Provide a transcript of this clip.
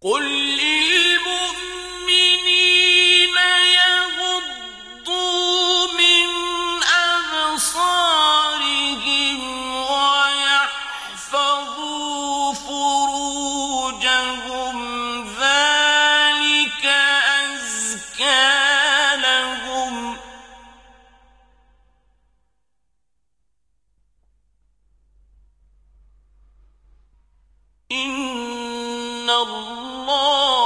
قل للمؤمنين يغضوا من أبصارهم ويحفظوا فروجهم ذلك أزكى لهم إن الله